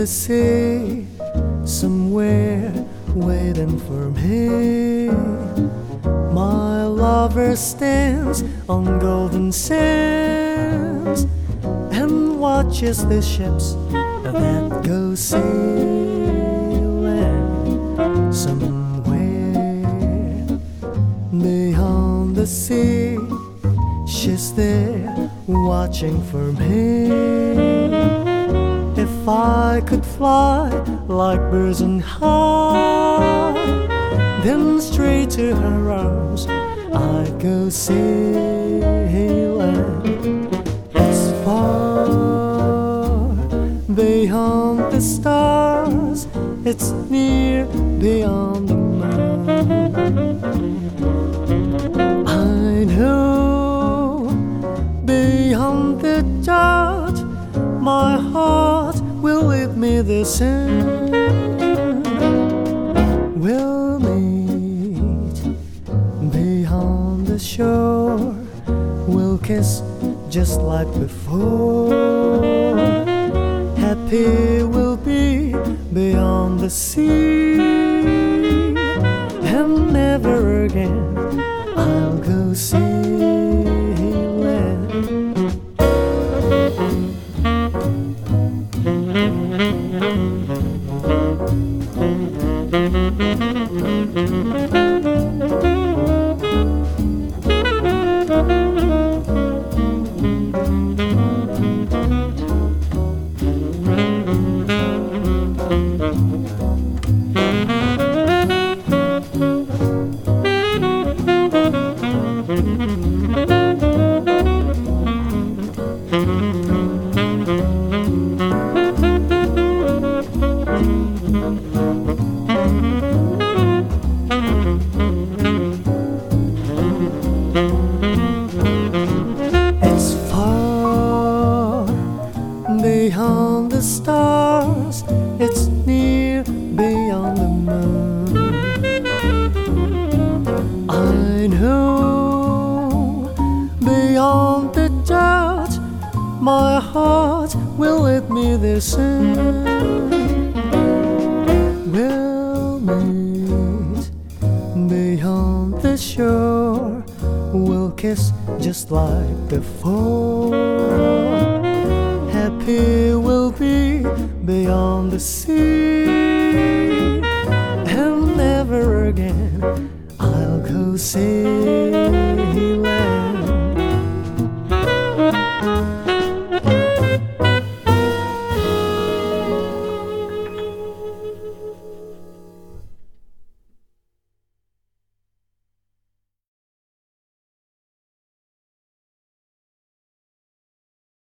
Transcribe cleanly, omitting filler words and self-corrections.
the sea, somewhere waiting for me. My lover stands on golden sands and watches the ships that go sailing somewhere beyond the sea. She's there watching for me. If I could fly like birds on high, then straight to her arms I'd go sailing. It's far beyond the stars, it's near beyond the moon. I know beyond the judge my heart will lead me there soon. We'll meet beyond the shore, we'll kiss just like before. Happy we'll be beyond the sea, and never again I'll go sailing. It's far beyond the stars, it's near beyond the moon. I know beyond the judge my heart will lead me there soon. We'll meet beyond the shore, we'll kiss just like before. Happy we'll be beyond the sea, and never again I'll go sailing.